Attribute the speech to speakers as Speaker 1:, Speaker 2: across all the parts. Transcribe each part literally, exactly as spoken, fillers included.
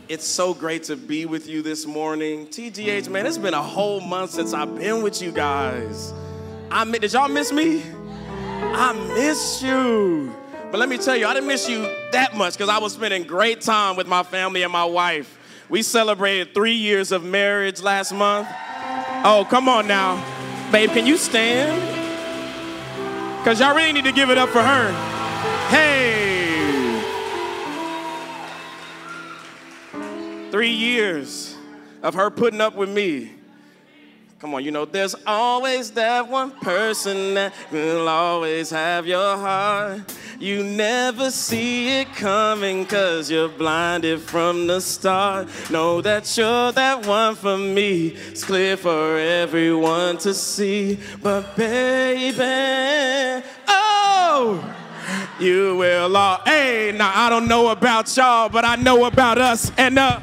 Speaker 1: It's so great to be with you this morning. T G H, man, it's been a whole month since I've been with you guys. I Did y'all miss me? I miss you. But let me tell you, I didn't miss you that much because I was spending great time with my family and my wife. We celebrated three years of marriage last month. Oh, come on now. Babe, can you stand? Because y'all really need to give it up for her. Hey. Three years of her putting up with me. Come on, you know, there's always that one person that will always have your heart. You never see it coming because you're blinded from the start. Know that you're that one for me. It's clear for everyone to see. But baby, oh, you will all. Hey, now I don't know about y'all, but I know about us. And uh,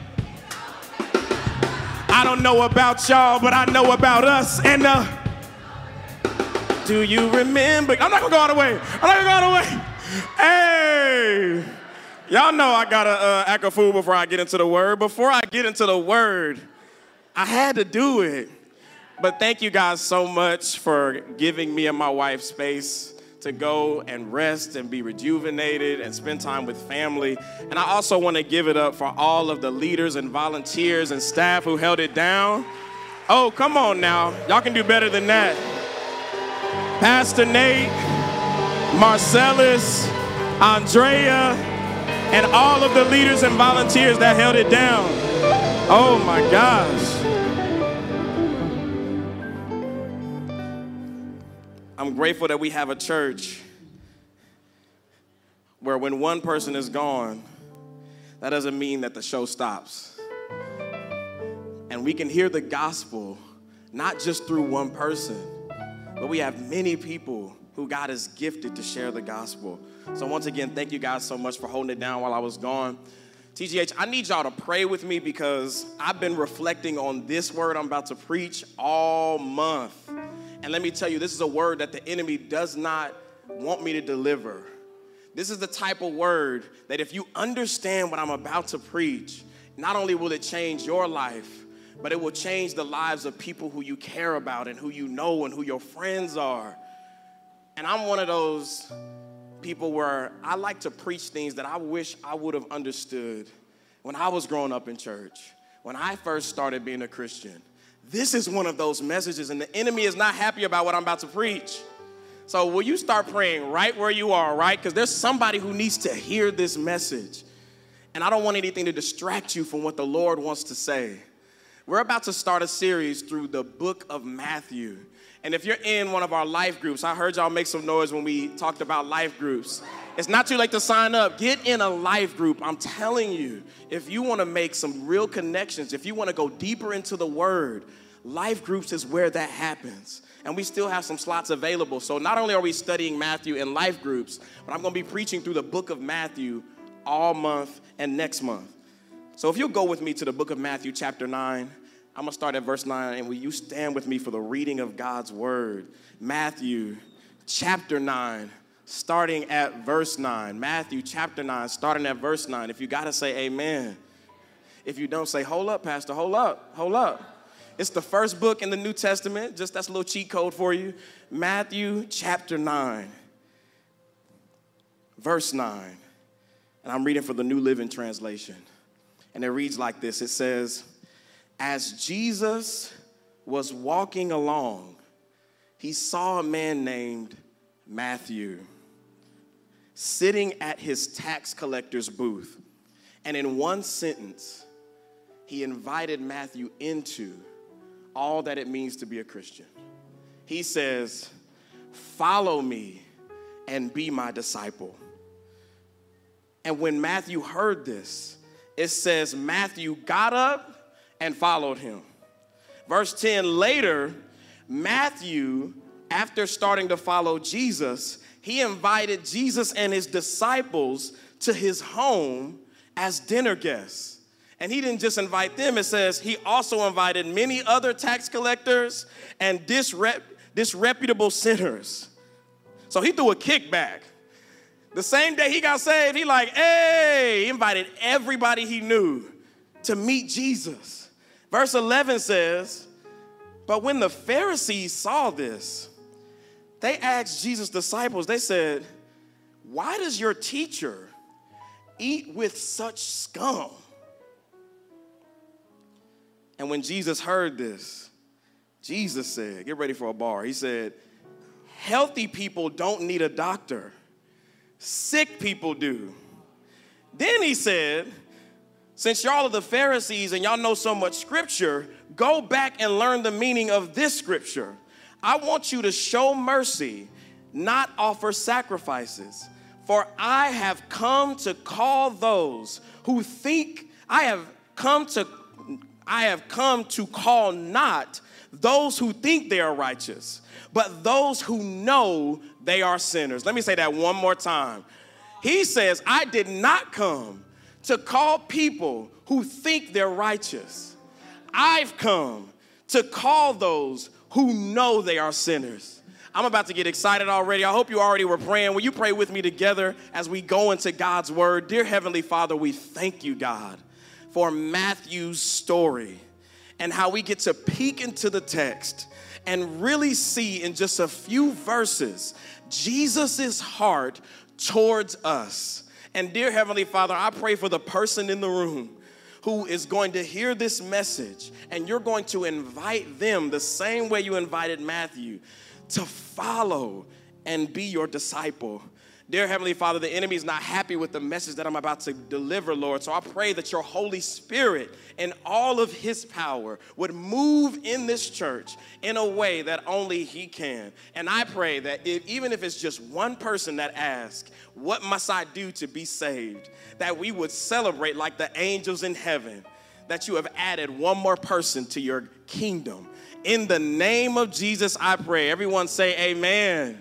Speaker 1: I don't know about y'all, but I know about us. And uh, do you remember? I'm not gonna go all the way. I'm not gonna go all the way. Hey, y'all know I gotta uh, act a fool before I get into the word. Before I get into the word, I had to do it. But thank you guys so much for giving me and my wife space to go and rest and be rejuvenated and spend time with family. And I also want to give it up for all of the leaders and volunteers and staff who held it down. Oh, come on now. Y'all can do better than that. Pastor Nate, Marcellus, Andrea, and all of the leaders and volunteers that held it down. Oh my gosh. I'm grateful that we have a church where when one person is gone, that doesn't mean that the show stops. And we can hear the gospel, not just through one person, but we have many people who God has gifted to share the gospel. So once again, thank you guys so much for holding it down while I was gone. T G H, I need y'all to pray with me because I've been reflecting on this word I'm about to preach all month. And let me tell you, this is a word that the enemy does not want me to deliver. This is the type of word that if you understand what I'm about to preach, not only will it change your life, but it will change the lives of people who you care about and who you know and who your friends are. And I'm one of those people where I like to preach things that I wish I would have understood when I was growing up in church, when I first started being a Christian. This is one of those messages, and the enemy is not happy about what I'm about to preach. So will you start praying right where you are, right? Because there's somebody who needs to hear this message. And I don't want anything to distract you from what the Lord wants to say. We're about to start a series through the book of Matthew. And if you're in one of our life groups, I heard y'all make some noise when we talked about life groups. It's not too late to sign up. Get in a life group. I'm telling you, if you want to make some real connections, if you want to go deeper into the word, life groups is where that happens. And we still have some slots available. So not only are we studying Matthew in life groups, but I'm going to be preaching through the book of Matthew all month and next month. So if you'll go with me to the book of Matthew chapter nine, I'm going to start at verse nine, and will you stand with me for the reading of God's word? Matthew chapter nine, starting at verse nine. Matthew chapter nine, starting at verse nine. If you got to say amen. If you don't, say, hold up, Pastor, hold up, hold up. It's the first book in the New Testament. Just that's a little cheat code for you. Matthew chapter nine, verse nine. And I'm reading for the New Living Translation. And it reads like this. It says, as Jesus was walking along, he saw a man named Matthew sitting at his tax collector's booth. And in one sentence, he invited Matthew into all that it means to be a Christian. He says, follow me and be my disciple. And when Matthew heard this, it says Matthew got up and followed him. Verse ten, later, Matthew, after starting to follow Jesus, he invited Jesus and his disciples to his home as dinner guests. And he didn't just invite them, it says he also invited many other tax collectors and disrep- disreputable sinners. So he threw a kickback. The same day he got saved, he like, hey, he invited everybody he knew to meet Jesus. Verse eleven says, but when the Pharisees saw this, they asked Jesus' disciples, they said, why does your teacher eat with such scum? And when Jesus heard this, Jesus said, get ready for a bar. He said, healthy people don't need a doctor. Sick people do. Then he said, since y'all are the Pharisees and y'all know so much scripture, go back and learn the meaning of this scripture. I want you to show mercy, not offer sacrifices. For I have come to call those who think, I have come to, I have come to call not those who think they are righteous, but those who know they are sinners. Let me say that one more time. He says, I did not come to call people who think they're righteous. I've come to call those who know they are sinners. I'm about to get excited already. I hope you already were praying. Will you pray with me together as we go into God's word? Dear Heavenly Father, we thank you, God, for Matthew's story and how we get to peek into the text and really see in just a few verses Jesus' heart towards us. And dear Heavenly Father, I pray for the person in the room who is going to hear this message, and you're going to invite them the same way you invited Matthew to follow and be your disciple. Dear Heavenly Father, the enemy is not happy with the message that I'm about to deliver, Lord. So I pray that your Holy Spirit and all of his power would move in this church in a way that only he can. And I pray that if, even if it's just one person that asks, what must I do to be saved? That we would celebrate like the angels in heaven, that you have added one more person to your kingdom. In the name of Jesus, I pray. Everyone say amen.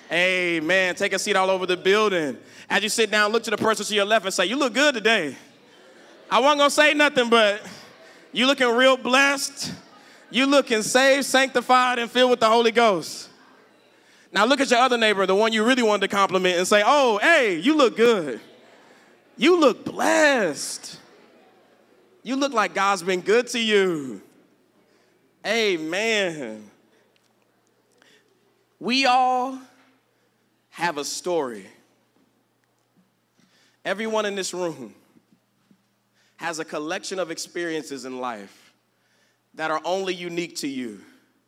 Speaker 1: Amen. Take a seat all over the building. As you sit down, look to the person to your left and say, you look good today. I wasn't going to say nothing, but you looking real blessed. You looking saved, sanctified, and filled with the Holy Ghost. Now look at your other neighbor, the one you really wanted to compliment, and say, oh, hey, you look good. You look blessed. You look like God's been good to you. Amen. We all have a story. Everyone in this room has a collection of experiences in life that are only unique to you.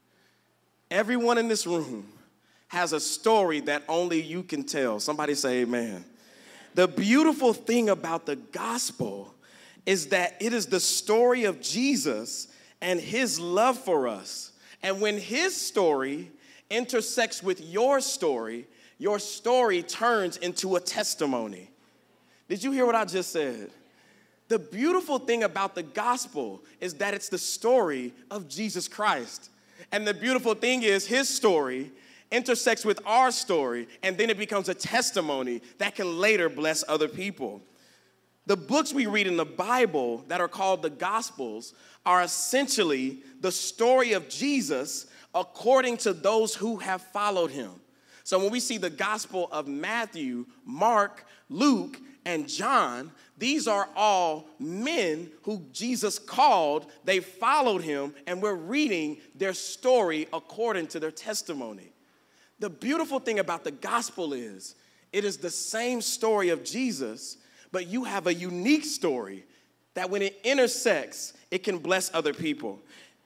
Speaker 1: Everyone in this room has a story that only you can tell. Somebody say amen. The beautiful thing about the gospel is that it is the story of Jesus and his love for us. And when his story intersects with your story, your story turns into a testimony. Did you hear what I just said? The beautiful thing about the gospel is that it's the story of Jesus Christ. And the beautiful thing is his story intersects with our story, and then it becomes a testimony that can later bless other people. The books we read in the Bible that are called the Gospels are essentially the story of Jesus according to those who have followed him. So when we see the Gospel of Matthew, Mark, Luke, and John, these are all men who Jesus called, they followed him, and we're reading their story according to their testimony. The beautiful thing about the gospel is it is the same story of Jesus, but you have a unique story that when it intersects, it can bless other people.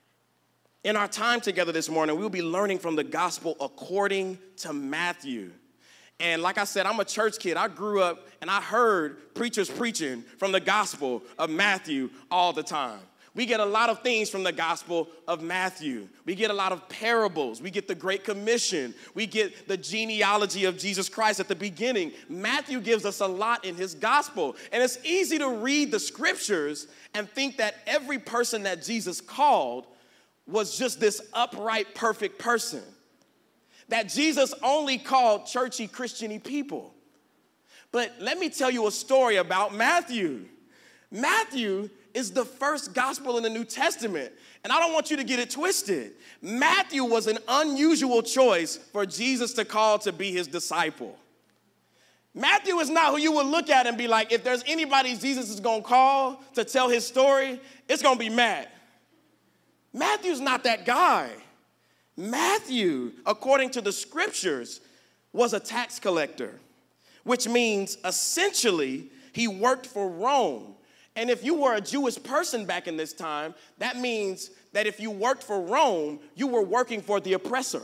Speaker 1: In our time together this morning, we'll be learning from the gospel according to Matthew. And like I said, I'm a church kid. I grew up and I heard preachers preaching from the gospel of Matthew all the time. We get a lot of things from the gospel of Matthew. We get a lot of parables. We get the Great Commission. We get the genealogy of Jesus Christ at the beginning. Matthew gives us a lot in his gospel. And it's easy to read the scriptures and think that every person that Jesus called was just this upright, perfect person. That Jesus only called churchy, Christian-y people. But let me tell you a story about Matthew. Matthew is the first gospel in the New Testament. And I don't want you to get it twisted. Matthew was an unusual choice for Jesus to call to be his disciple. Matthew is not who you would look at and be like, if there's anybody Jesus is going to call to tell his story, it's going to be Matt. Matthew's not that guy. Matthew, according to the scriptures, was a tax collector, which means essentially he worked for Rome. And if you were a Jewish person back in this time, that means that if you worked for Rome, you were working for the oppressor.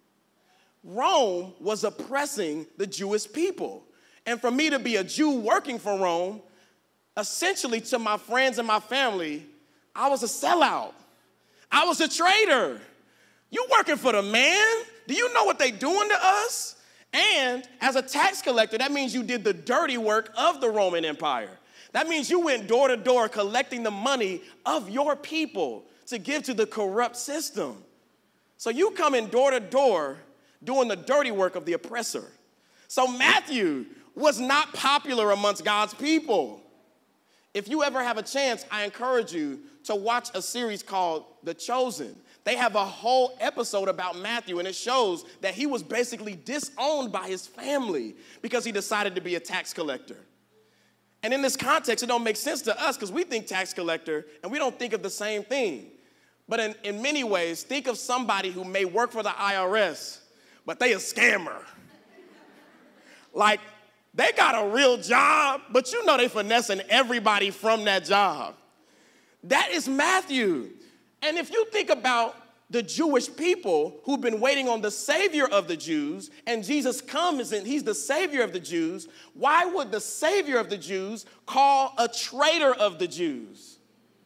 Speaker 1: Rome was oppressing the Jewish people. And for me to be a Jew working for Rome, essentially to my friends and my family, I was a sellout. I was a traitor. You working for the man? Do you know what they doing to us? And as a tax collector, that means you did the dirty work of the Roman Empire. That means you went door to door collecting the money of your people to give to the corrupt system. So you come in door to door doing the dirty work of the oppressor. So Matthew was not popular amongst God's people. If you ever have a chance, I encourage you to watch a series called The Chosen. They have a whole episode about Matthew, and it shows that he was basically disowned by his family because he decided to be a tax collector. And in this context, it don't make sense to us because we think tax collector, and we don't think of the same thing. But in, in many ways, think of somebody who may work for the I R S, but they a scammer. Like, they got a real job, but you know they finessing everybody from that job. That is Matthew. And if you think about the Jewish people who've been waiting on the Savior of the Jews, and Jesus comes and he's the Savior of the Jews, why would the Savior of the Jews call a traitor of the Jews?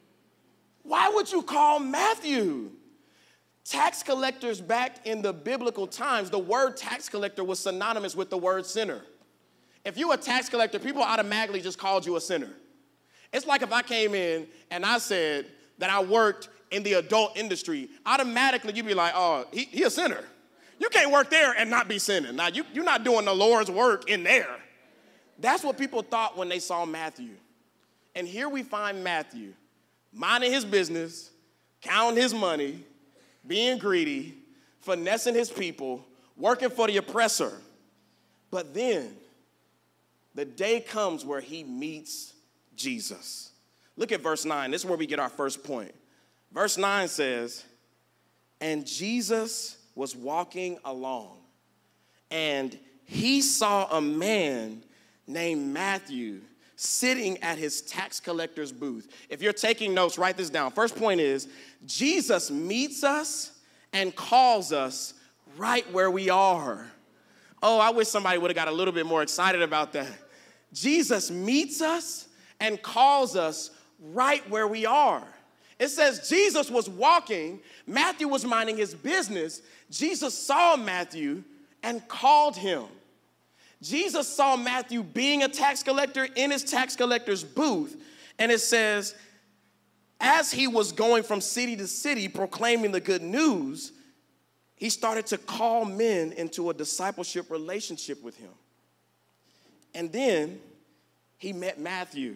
Speaker 1: Why would you call Matthew? Tax collectors back in the biblical times, the word tax collector was synonymous with the word sinner. If you were a tax collector, people automatically just called you a sinner. It's like if I came in and I said that I worked in the adult industry, automatically you'd be like, oh, he, he a sinner. You can't work there and not be sinning. Now, you, you're not doing the Lord's work in there. That's what people thought when they saw Matthew. And here we find Matthew minding his business, counting his money, being greedy, finessing his people, working for the oppressor. But then the day comes where he meets Jesus. Look at verse nine. This is where we get our first point. Verse nine says, and Jesus was walking along, and he saw a man named Matthew sitting at his tax collector's booth. If you're taking notes, write this down. First point is, Jesus meets us and calls us right where we are. Oh, I wish somebody would have got a little bit more excited about that. Jesus meets us and calls us right where we are. It says Jesus was walking, Matthew was minding his business. Jesus saw Matthew and called him. Jesus saw Matthew being a tax collector in his tax collector's booth, and it says, as he was going from city to city proclaiming the good news, he started to call men into a discipleship relationship with him. And then he met Matthew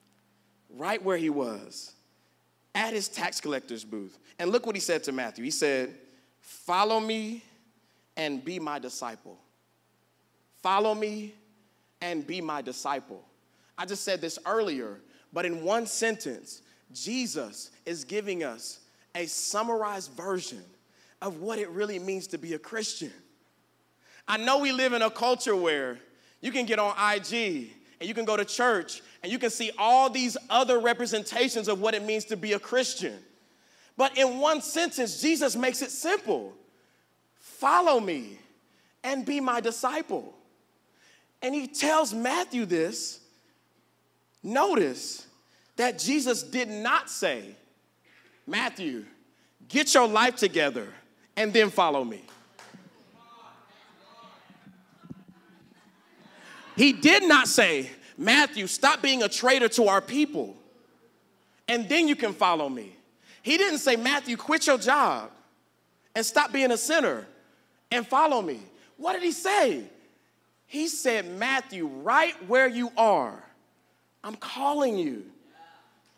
Speaker 1: right where he was, at his tax collector's booth. And look what he said to Matthew. He said, follow me and be my disciple. Follow me and be my disciple. I just said this earlier, but in one sentence, Jesus is giving us a summarized version of what it really means to be a Christian. I know we live in a culture where you can get on I G and you can go to church and you can see all these other representations of what it means to be a Christian. But in one sentence, Jesus makes it simple. Follow me and be my disciple. And he tells Matthew this. Notice that Jesus did not say, Matthew, get your life together and then follow me. He did not say, Matthew, stop being a traitor to our people, and then you can follow me. He didn't say, Matthew, quit your job and stop being a sinner and follow me. What did he say? He said, Matthew, right where you are, I'm calling you.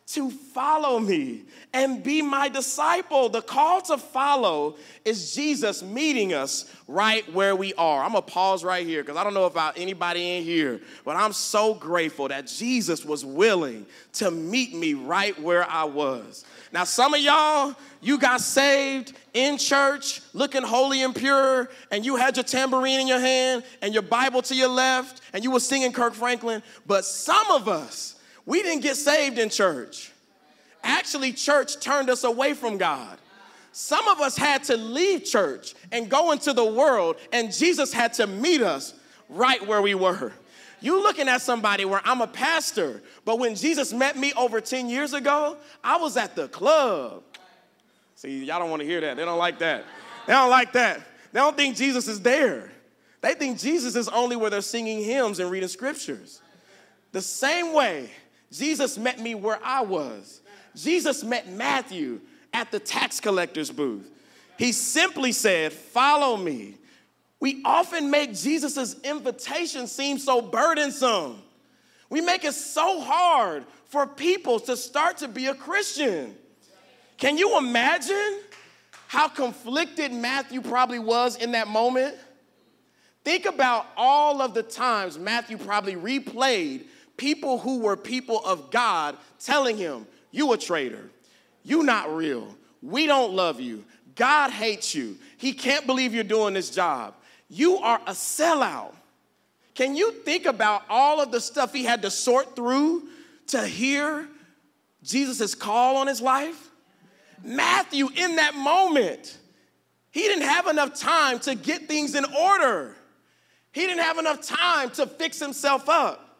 Speaker 1: to follow me and be my disciple. The call to follow is Jesus meeting us right where we are. I'm going to pause right here because I don't know about anybody in here, but I'm so grateful that Jesus was willing to meet me right where I was. Now, some of y'all, you got saved in church, looking holy and pure, and you had your tambourine in your hand and your Bible to your left, and you were singing Kirk Franklin. But some of us, we didn't get saved in church. Actually, church turned us away from God. Some of us had to leave church and go into the world, and Jesus had to meet us right where we were. You looking at somebody where I'm a pastor, but when Jesus met me over ten years ago, I was at the club. See, y'all don't want to hear that. They don't like that. They don't like that. They don't think Jesus is there. They think Jesus is only where they're singing hymns and reading scriptures. The same way Jesus met me where I was. Jesus met Matthew at the tax collector's booth. He simply said, follow me. We often make Jesus' invitation seem so burdensome. We make it so hard for people to start to be a Christian. Can you imagine how conflicted Matthew probably was in that moment? Think about all of the times Matthew probably replayed people who were people of God telling him, you a traitor, you not real, we don't love you, God hates you, he can't believe you're doing this job, you are a sellout. Can you think about all of the stuff he had to sort through to hear Jesus' call on his life? Matthew, in that moment, he didn't have enough time to get things in order. He didn't have enough time to fix himself up.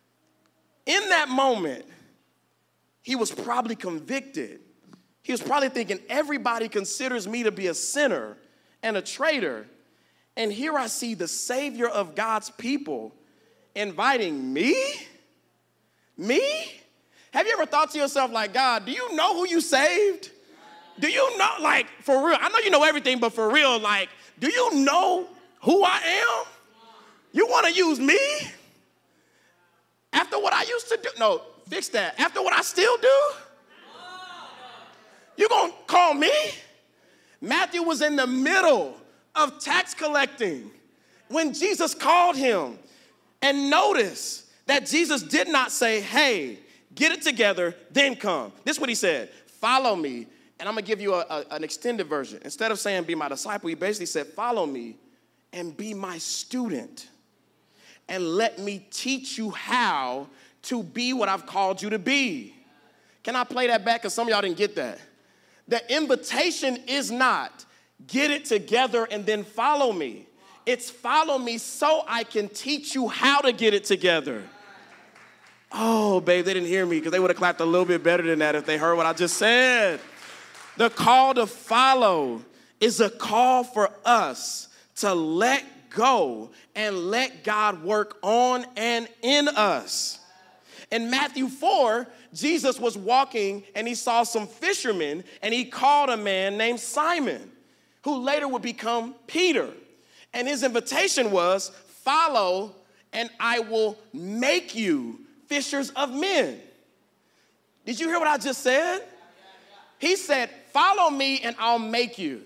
Speaker 1: In that moment, he was probably convicted. He was probably thinking, everybody considers me to be a sinner and a traitor. And here I see the Savior of God's people inviting me? Me? Have you ever thought to yourself like, God, do you know who you saved? Do you know, like, for real? I know you know everything, but for real, like, do you know who I am? You want to use me? After what I used to do? No, fix that. After what I still do? You gonna call me? Matthew was in the middle of tax collecting when Jesus called him. And notice that Jesus did not say, hey, get it together, then come. This is what he said, follow me. And I'm gonna give you a, a, an extended version. Instead of saying be my disciple, he basically said, follow me and be my student. And let me teach you how to be what I've called you to be. Can I play that back? Because some of y'all didn't get that. The invitation is not get it together and then follow me. It's follow me so I can teach you how to get it together. Oh, babe, they didn't hear me because they would have clapped a little bit better than that if they heard what I just said. The call to follow is a call for us to let go and let God work on and in us. In Matthew four, Jesus was walking and he saw some fishermen and he called a man named Simon, who later would become Peter. And his invitation was, follow and I will make you fishers of men. Did you hear what I just said? He said, follow me and I'll make you.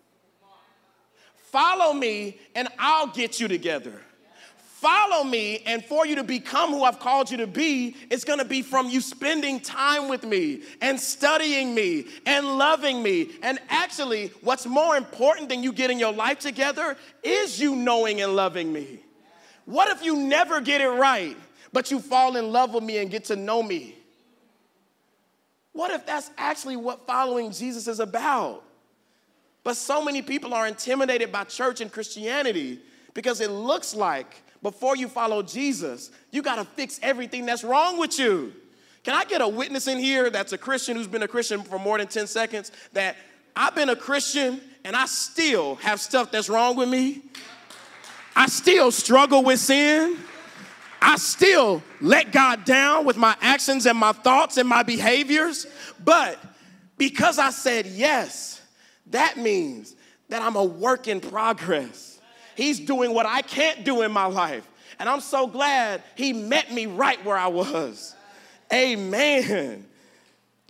Speaker 1: Follow me and I'll get you together. Follow me, and for you to become who I've called you to be, it's going to be from you spending time with me and studying me and loving me. And actually, what's more important than you getting your life together is you knowing and loving me. What if you never get it right, but you fall in love with me and get to know me? What if that's actually what following Jesus is about? But so many people are intimidated by church and Christianity because it looks like before you follow Jesus, you got to fix everything that's wrong with you. Can I get a witness in here that's a Christian who's been a Christian for more than ten seconds that I've been a Christian and I still have stuff that's wrong with me? I still struggle with sin. I still let God down with my actions and my thoughts and my behaviors. But because I said yes, that means that I'm a work in progress. He's doing what I can't do in my life. And I'm so glad he met me right where I was. Amen.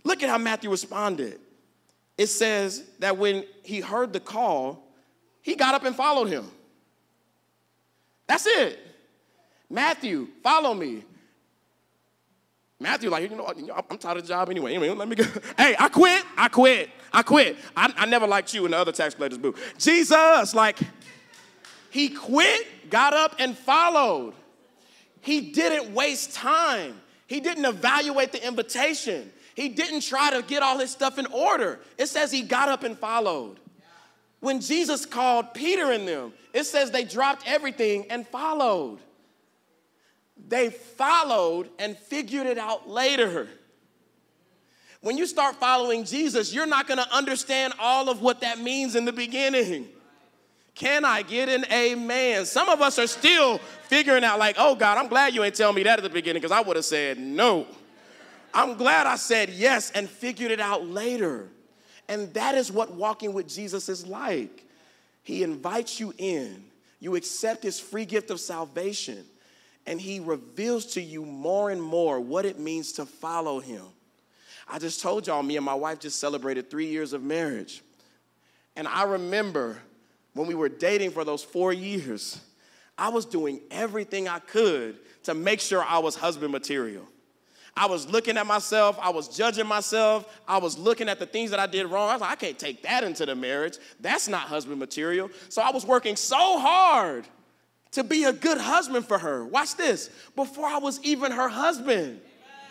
Speaker 1: Look at how Matthew responded. It says that when he heard the call, he got up and followed him. That's it. Matthew, follow me. Matthew, like, you know, I'm tired of the job anyway. Anyway, let me go. Hey, I quit. I quit. I quit. I, I never liked you in the other tax collector's booth. Jesus, like, he quit, got up, and followed. He didn't waste time. He didn't evaluate the invitation. He didn't try to get all his stuff in order. It says he got up and followed. When Jesus called Peter and them, it says they dropped everything and followed. They followed and figured it out later. When you start following Jesus, you're not going to understand all of what that means in the beginning. Can I get an amen? Some of us are still figuring out like, oh, God, I'm glad you ain't tell me that at the beginning because I would have said no. I'm glad I said yes and figured it out later. And that is what walking with Jesus is like. He invites you in. You accept his free gift of salvation. And he reveals to you more and more what it means to follow him. I just told y'all, me and my wife just celebrated three years of marriage. And I remember when we were dating for those four years, I was doing everything I could to make sure I was husband material. I was looking at myself. I was judging myself. I was looking at the things that I did wrong. I was like, I can't take that into the marriage. That's not husband material. So I was working so hard to be a good husband for her. Watch this. Before I was even her husband.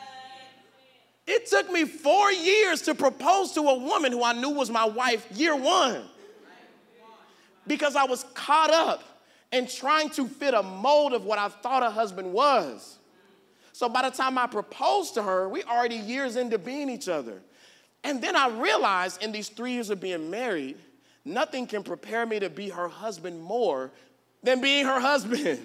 Speaker 1: It took me four years to propose to a woman who I knew was my wife year one. Because I was caught up in trying to fit a mold of what I thought a husband was. So by the time I proposed to her, we already years into being each other. And then I realized in these three years of being married, nothing can prepare me to be her husband more than being her husband.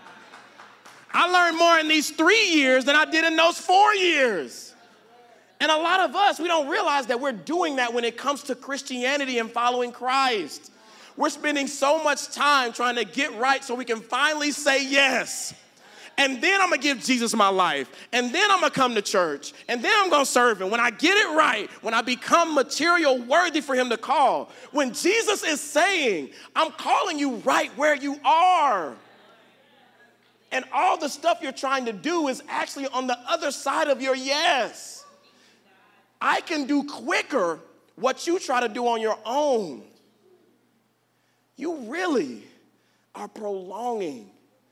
Speaker 1: I learned more in these three years than I did in those four years. And a lot of us, we don't realize that we're doing that when it comes to Christianity and following Christ. We're spending so much time trying to get right so we can finally say yes. And then I'm going to give Jesus my life. And then I'm going to come to church. And then I'm going to serve him. When I get it right, when I become material worthy for him to call. When Jesus is saying, I'm calling you right where you are. And all the stuff you're trying to do is actually on the other side of your yes. I can do quicker what you try to do on your own. You really are prolonging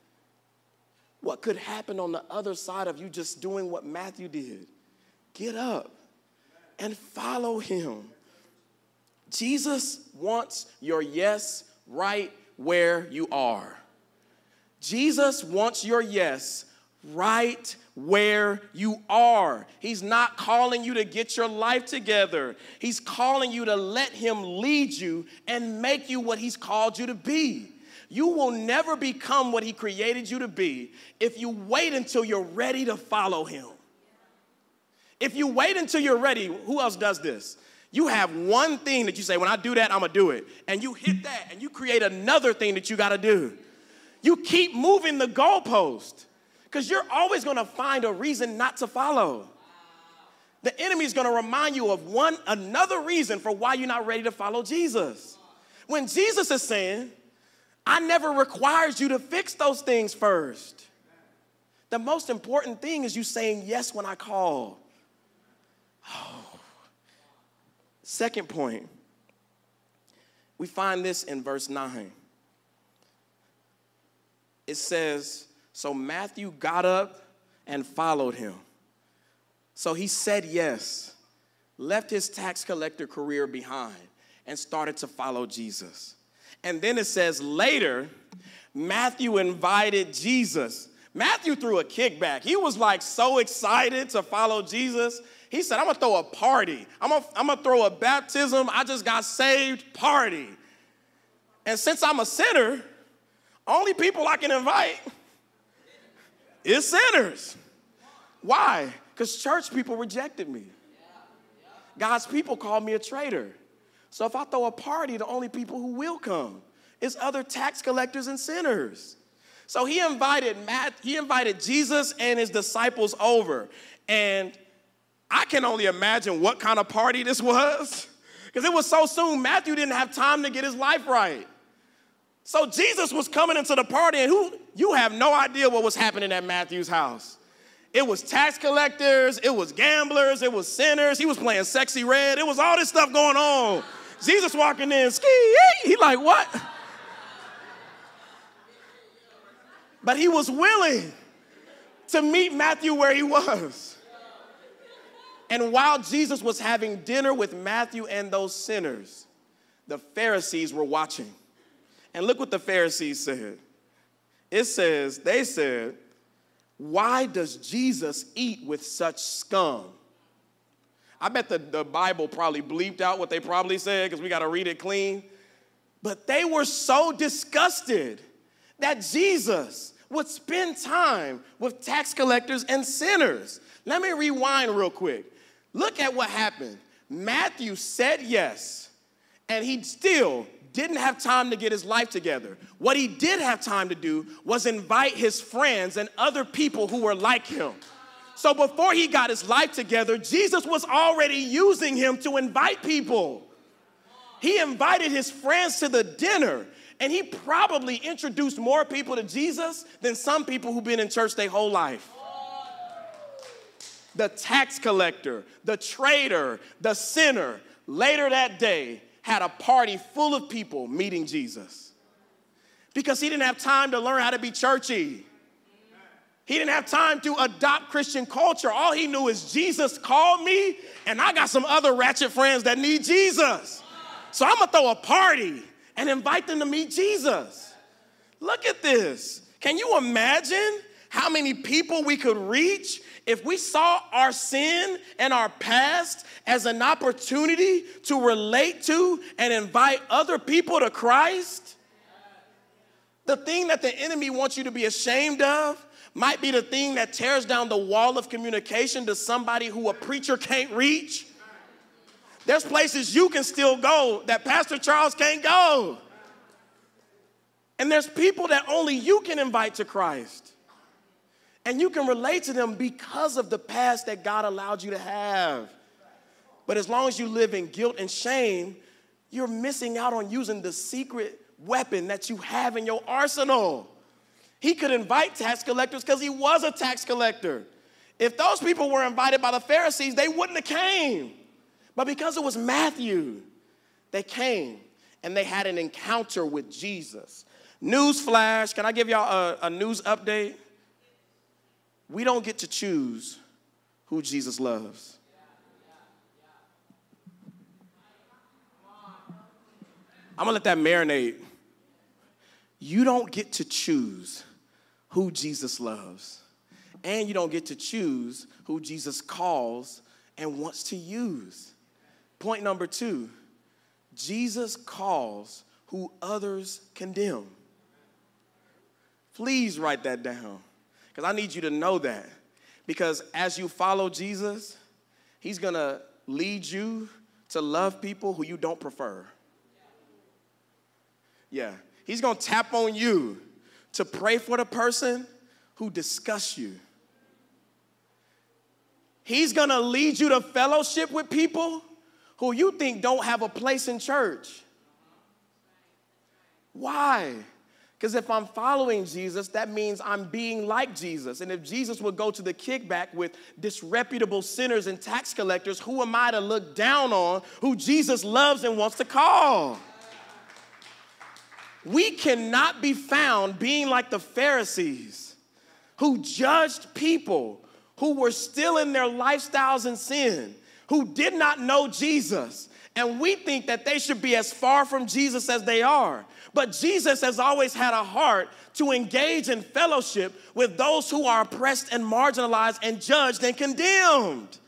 Speaker 1: what could happen on the other side of you just doing what Matthew did. Get up and follow him. Jesus wants your yes right where you are. Jesus wants your yes right where you are. He's not calling you to get your life together. He's calling you to let him lead you and make you what he's called you to be. You will never become what he created you to be if you wait until you're ready to follow him. If you wait until you're ready, who else does this? You have one thing that you say, when I do that, I'm going to do it. And you hit that, and you create another thing that you got to do. You keep moving the goalpost because you're always going to find a reason not to follow. The enemy is going to remind you of one another reason for why you're not ready to follow Jesus. When Jesus is saying, I never required you to fix those things first. The most important thing is you saying yes when I call. Oh. Second point, we find this in verse nine. It says, so Matthew got up and followed him. So he said yes, left his tax collector career behind, and started to follow Jesus. And then it says later, Matthew invited Jesus. Matthew threw a kickback. He was like so excited to follow Jesus. He said, I'm going to throw a party. I'm going I'm to throw a baptism. I just got saved party. And since I'm a sinner, only people I can invite is sinners. Why? Because church people rejected me. God's people called me a traitor. So if I throw a party, the only people who will come is other tax collectors and sinners. So he invited Matt, he invited Jesus and his disciples over. And I can only imagine what kind of party this was, because it was so soon. Matthew didn't have time to get his life right. So Jesus was coming into the party, and who you have no idea what was happening at Matthew's house. It was tax collectors, it was gamblers, it was sinners. He was playing Sexy Red. It was all this stuff going on. Jesus walking in, ski, he like, what? But he was willing to meet Matthew where he was. And while Jesus was having dinner with Matthew and those sinners, the Pharisees were watching. And look what the Pharisees said. It says, they said, why does Jesus eat with such scum? I bet the, the Bible probably bleeped out what they probably said because we got to read it clean. But they were so disgusted that Jesus would spend time with tax collectors and sinners. Let me rewind real quick. Look at what happened. Matthew said yes, and he still didn't have time to get his life together. What he did have time to do was invite his friends and other people who were like him. So before he got his life together, Jesus was already using him to invite people. He invited his friends to the dinner, and he probably introduced more people to Jesus than some people who've been in church their whole life. The tax collector, the traitor, the sinner, later that day had a party full of people meeting Jesus because he didn't have time to learn how to be churchy. He didn't have time to adopt Christian culture. All he knew is Jesus called me, and I got some other ratchet friends that need Jesus. So I'm going to throw a party and invite them to meet Jesus. Look at this. Can you imagine how many people we could reach if we saw our sin and our past as an opportunity to relate to and invite other people to Christ? The thing that the enemy wants you to be ashamed of might be the thing that tears down the wall of communication to somebody who a preacher can't reach. There's places you can still go that Pastor Charles can't go. And there's people that only you can invite to Christ. And you can relate to them because of the past that God allowed you to have. But as long as you live in guilt and shame, you're missing out on using the secret weapon that you have in your arsenal. He could invite tax collectors because he was a tax collector. If those people were invited by the Pharisees, they wouldn't have came. But because it was Matthew, they came and they had an encounter with Jesus. Newsflash, can I give y'all a, a news update? We don't get to choose who Jesus loves. I'm going to let that marinate. You don't get to choose who Jesus loves. And you don't get to choose who Jesus calls and wants to use. Point number two, Jesus calls who others condemn. Please write that down, because I need you to know that. Because as you follow Jesus, he's going to lead you to love people who you don't prefer. Yeah, he's going to tap on you to pray for the person who disgusts you. He's going to lead you to fellowship with people who you think don't have a place in church. Why? Because if I'm following Jesus, that means I'm being like Jesus. And if Jesus would go to the kickback with disreputable sinners and tax collectors, who am I to look down on who Jesus loves and wants to call? We cannot be found being like the Pharisees who judged people who were still in their lifestyles and sin, who did not know Jesus. And we think that they should be as far from Jesus as they are. But Jesus has always had a heart to engage in fellowship with those who are oppressed and marginalized and judged and condemned.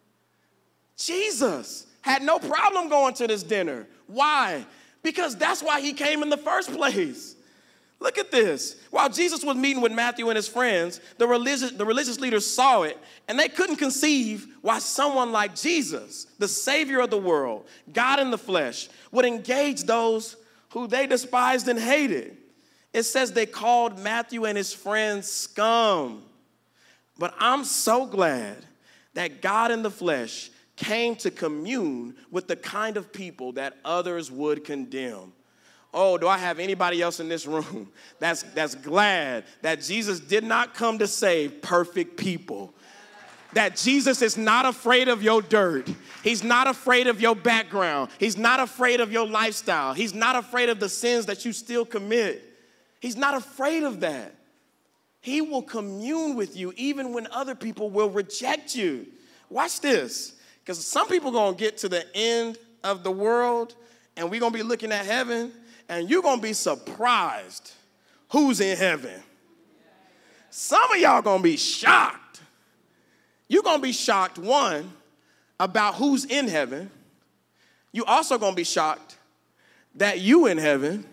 Speaker 1: Jesus had no problem going to this dinner. Why? Because that's why he came in the first place. Look at this. While Jesus was meeting with Matthew and his friends, the religious, the religious leaders saw it, and they couldn't conceive why someone like Jesus, the Savior of the world, God in the flesh, would engage those who they despised and hated. It says they called Matthew and his friends scum. But I'm so glad that God in the flesh came to commune with the kind of people that others would condemn. Oh, do I have anybody else in this room that's, that's glad that Jesus did not come to save perfect people? That Jesus is not afraid of your dirt. He's not afraid of your background. He's not afraid of your lifestyle. He's not afraid of the sins that you still commit. He's not afraid of that. He will commune with you even when other people will reject you. Watch this, because some people are going to get to the end of the world and we're going to be looking at heaven and you're going to be surprised who's in heaven. Some of y'all going to be shocked. You're going to be shocked, one, about who's in heaven. You also going to be shocked that you in heaven.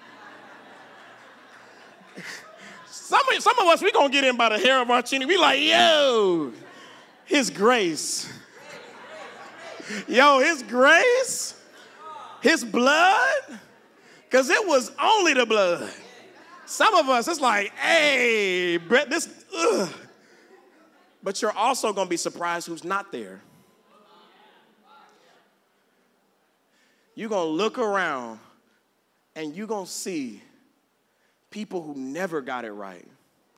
Speaker 1: Some of, some of us, we going to get in by the hair of our chin. We like, yo, his grace. Yo, his grace, his blood, because it was only the blood. Some of us, it's like, hey, Brett, this, ugh. But you're also going to be surprised who's not there. You're going to look around and you're going to see people who never got it right.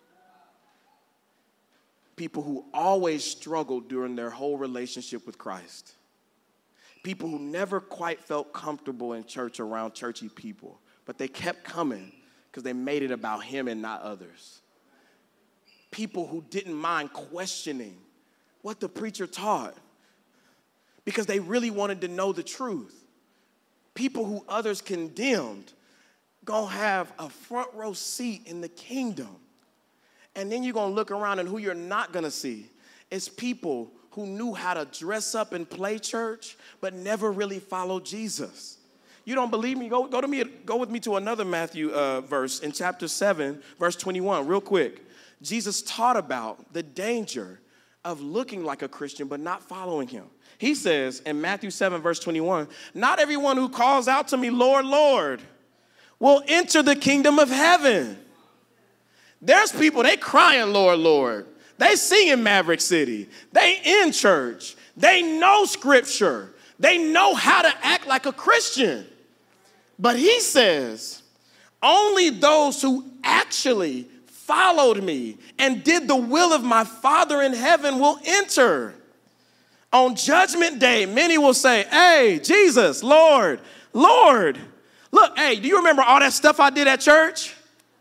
Speaker 1: People who always struggled during their whole relationship with Christ. People who never quite felt comfortable in church around churchy people, but they kept coming because they made it about him and not others. People who didn't mind questioning what the preacher taught because they really wanted to know the truth. People who others condemned gonna have a front row seat in the kingdom. And then you're gonna look around and who you're not gonna see is people who knew how to dress up and play church, but never really followed Jesus. You don't believe me? Go, go to me. Go with me to another Matthew uh, verse in chapter seven, verse twenty-one, real quick. Jesus taught about the danger of looking like a Christian but not following him. He says in Matthew seven, verse twenty-one, not everyone who calls out to me, Lord, Lord, will enter the kingdom of heaven. There's people, they crying, Lord, Lord. They singing Maverick City. They in church. They know scripture. They know how to act like a Christian. But he says, only those who actually followed me and did the will of my Father in heaven will enter. On judgment day, many will say, hey, Jesus, Lord, Lord. Look, hey, do you remember all that stuff I did at church?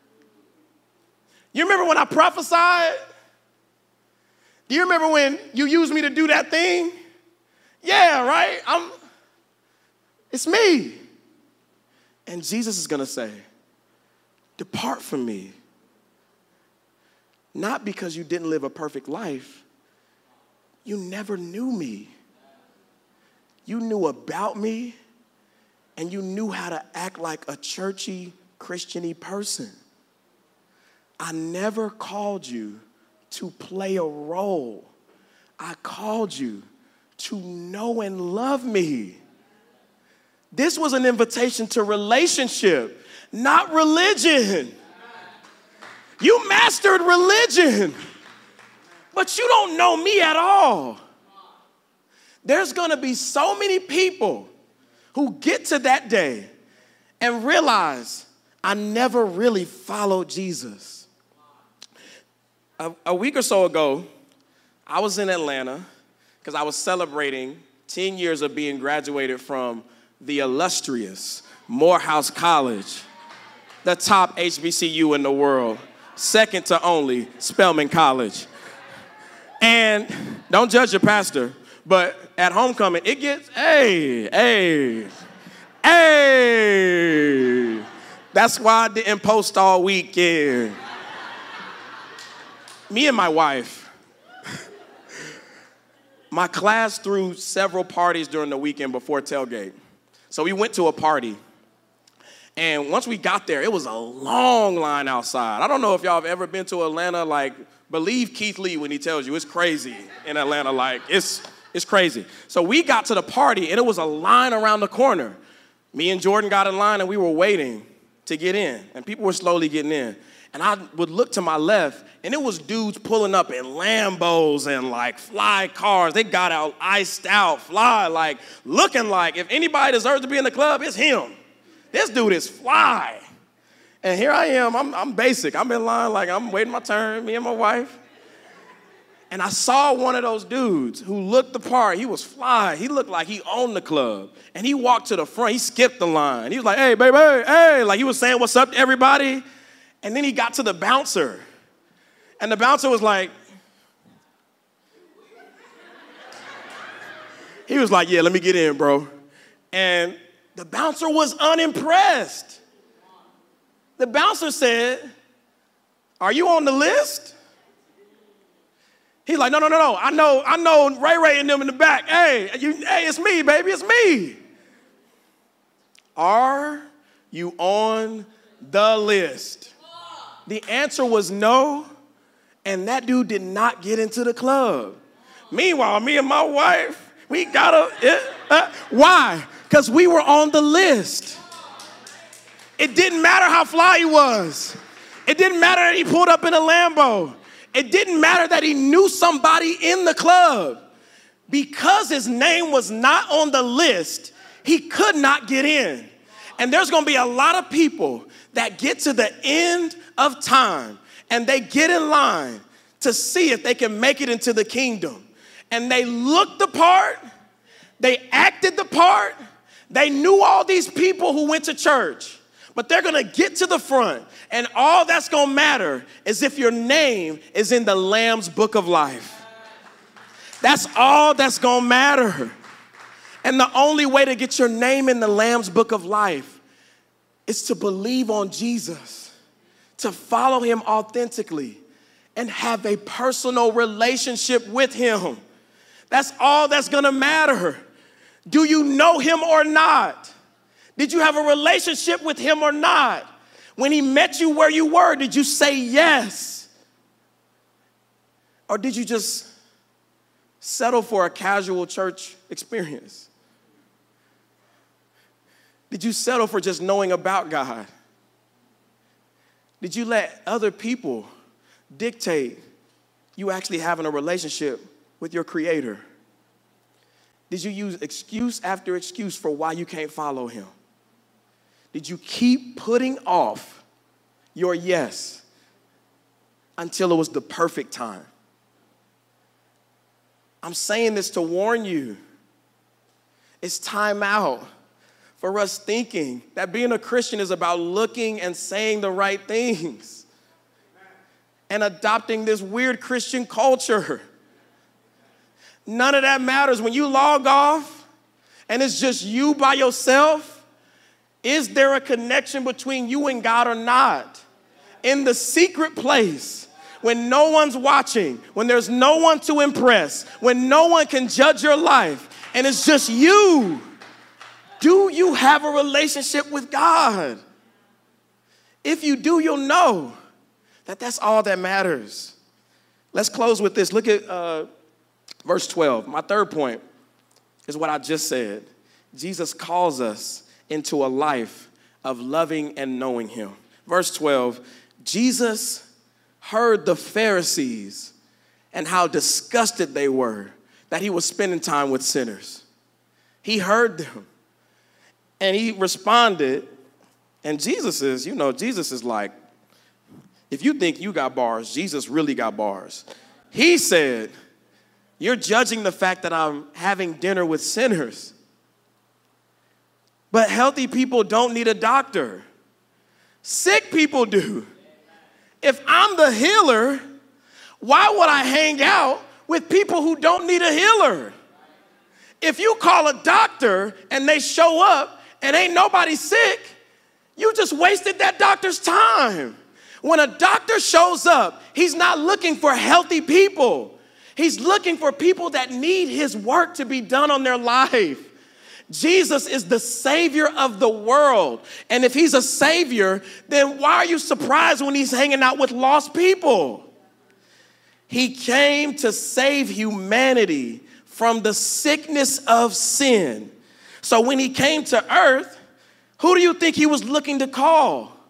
Speaker 1: You remember when I prophesied? Do you remember when you used me to do that thing? Yeah, right? I'm, it's me. And Jesus is going to say, depart from me. Not because you didn't live a perfect life. You never knew me. You knew about me, and you knew how to act like a churchy, Christian-y person. I never called you to play a role. I called you to know and love me. This was an invitation to relationship, not religion. You mastered religion, but you don't know me at all. There's going to be so many people who get to that day and realize I never really followed Jesus. A, a week or so ago, I was in Atlanta because I was celebrating ten years of being graduated from the illustrious Morehouse College, the top H B C U in the world, second to only Spelman College. And don't judge your pastor, but at homecoming, it gets, hey, hey, hey. That's why I didn't post all weekend. Me and my wife, my class threw several parties during the weekend before tailgate. So we went to a party. And once we got there, it was a long line outside. I don't know if y'all have ever been to Atlanta. Like, believe Keith Lee when he tells you it's crazy in Atlanta. Like, it's, it's crazy. So we got to the party, and it was a line around the corner. Me and Jordan got in line, and we were waiting to get in. And people were slowly getting in. And I would look to my left, and it was dudes pulling up in Lambos and like fly cars. They got out iced out, fly, like looking like if anybody deserves to be in the club, it's him. This dude is fly. And here I am, I'm, I'm basic. I'm in line like I'm waiting my turn, me and my wife. And I saw one of those dudes who looked the part. He was fly. He looked like he owned the club. And he walked to the front. He skipped the line. He was like, hey, baby, hey. Like he was saying what's up to everybody. And then he got to the bouncer. And the bouncer was like, he was like, yeah, let me get in, bro. And the bouncer was unimpressed. The bouncer said, are you on the list? He's like, no, no, no, no. I know, I know Ray Ray and them in the back. Hey, you, hey, it's me, baby, it's me. Are you on the list? The answer was no, and that dude did not get into the club. Meanwhile, me and my wife, we got a, uh, uh, why? Because we were on the list. It didn't matter how fly he was. It didn't matter that he pulled up in a Lambo. It didn't matter that he knew somebody in the club. Because his name was not on the list, he could not get in. And there's going to be a lot of people that get to the end of time and they get in line to see if they can make it into the kingdom. And they looked the part, they acted the part, they knew all these people who went to church. But they're going to get to the front, and all that's going to matter is if your name is in the Lamb's book of life. That's all that's going to matter. And the only way to get your name in the Lamb's book of life is to believe on Jesus, to follow him authentically, and have a personal relationship with him. That's all that's going to matter. Do you know him or not? Did you have a relationship with him or not? When he met you where you were, did you say yes? Or did you just settle for a casual church experience? Did you settle for just knowing about God? Did you let other people dictate you actually having a relationship with your Creator? Did you use excuse after excuse for why you can't follow him? Did you keep putting off your yes until it was the perfect time? I'm saying this to warn you. It's time out for us thinking that being a Christian is about looking and saying the right things and adopting this weird Christian culture. None of that matters. When you log off and it's just you by yourself, is there a connection between you and God or not? In the secret place, when no one's watching, when there's no one to impress, when no one can judge your life, and it's just you, do you have a relationship with God? If you do, you'll know that that's all that matters. Let's close with this. Look at uh, verse twelve. My third point is what I just said. Jesus calls us into a life of loving and knowing him. Verse twelve, Jesus heard the Pharisees and how disgusted they were that he was spending time with sinners. He heard them and he responded. And Jesus is, you know, Jesus is like, if you think you got bars, Jesus really got bars. He said, you're judging the fact that I'm having dinner with sinners. But healthy people don't need a doctor. Sick people do. If I'm the healer, why would I hang out with people who don't need a healer? If you call a doctor and they show up and ain't nobody sick, you just wasted that doctor's time. When a doctor shows up, he's not looking for healthy people. He's looking for people that need his work to be done on their life. Jesus is the Savior of the world. And if he's a Savior, then why are you surprised when he's hanging out with lost people? He came to save humanity from the sickness of sin. So when he came to earth, who do you think he was looking to call?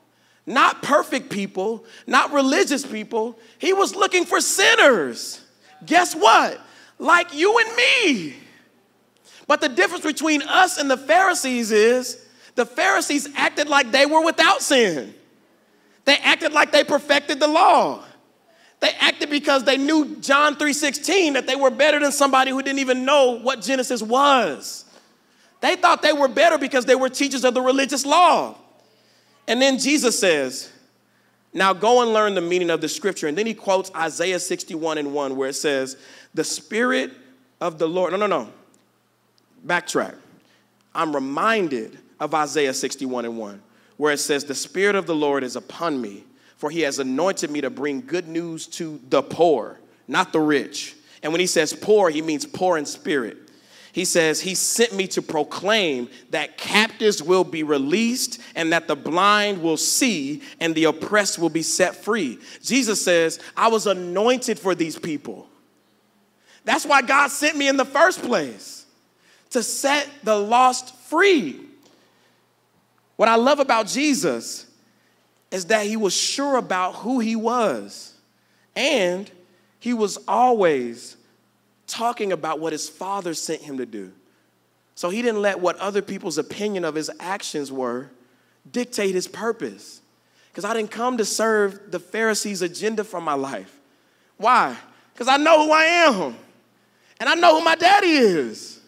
Speaker 1: not perfect people, not religious people. He was looking for sinners. Guess what? Like you and me. But the difference between us and the Pharisees is the Pharisees acted like they were without sin. They acted like they perfected the law. They acted because they knew John three sixteen, that they were better than somebody who didn't even know what Genesis was. They thought they were better because they were teachers of the religious law. And then Jesus says, now go and learn the meaning of the scripture. And then he quotes Isaiah sixty-one and one, where it says, the Spirit of the Lord. No, no, no. Backtrack. I'm reminded of Isaiah sixty-one and one, where it says, the Spirit of the Lord is upon me, for he has anointed me to bring good news to the poor, not the rich. And when he says poor, he means poor in spirit. He says, he sent me to proclaim that captives will be released and that the blind will see and the oppressed will be set free. Jesus says, I was anointed for these people. That's why God sent me in the first place, to set the lost free. What I love about Jesus is that he was sure about who he was, and he was always talking about what his Father sent him to do. So he didn't let what other people's opinion of his actions were dictate his purpose. Because I didn't come to serve the Pharisees' agenda for my life. Why? Because I know who I am, and I know who my daddy is.